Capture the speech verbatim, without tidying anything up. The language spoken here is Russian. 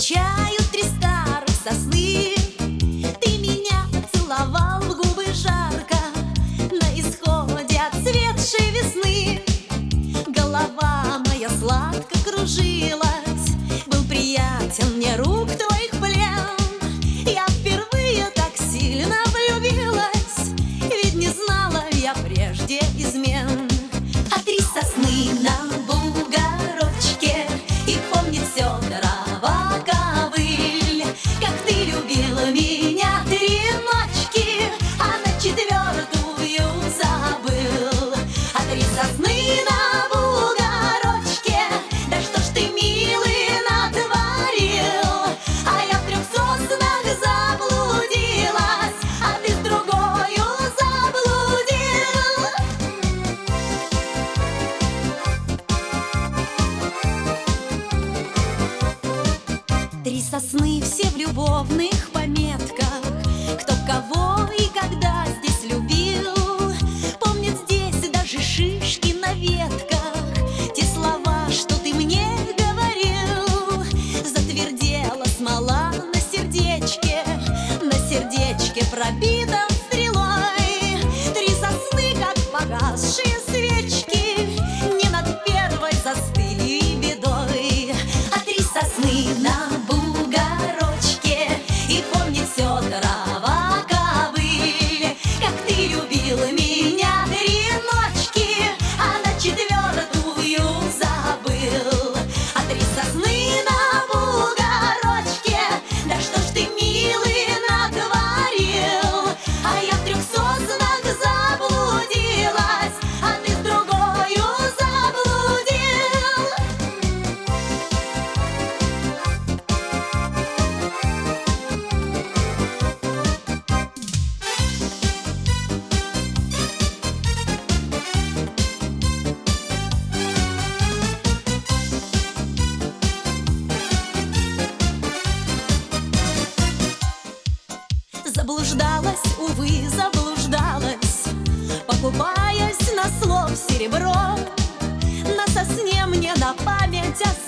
Встречают три старых сосны. Ты меня целовал в губы жарко на исходе отцветшей весны. Голова моя сладко кружилась, был приятен мне рук твоих плен. Я впервые так сильно влюбилась, ведь не знала я прежде измен. А три сосны на бугорочке, и помнит все трава ковыль. Как ты любила меня три ночки, а на четвертую забыл. А три сосны на бугорочке, да что ж ты, милый, натворил? А я в трех соснах заблудилась, а ты с другою заблудил. Три сосны все в любовных пометках, кто кого и когда здесь любил. Помнит здесь даже шишки на ветках, те слова, что ты мне говорил. Затвердела смола на сердечке, на сердечке пробитом стрелой. Три сосны, как погасшие свечки, не над первой застыли бедой. А три сосны на бугорочке, и помнит все трава ковыль. Как ты любила меня три ночки, а на четвертую забыл. А три сосны на бугорочке, да что ж ты, милый, натворил? А я в трех соснах заблудилась, а ты с другою заблудил. Заблуждалась, увы, заблуждалась, покупаясь на слов серебро. На сосне мне на память осталось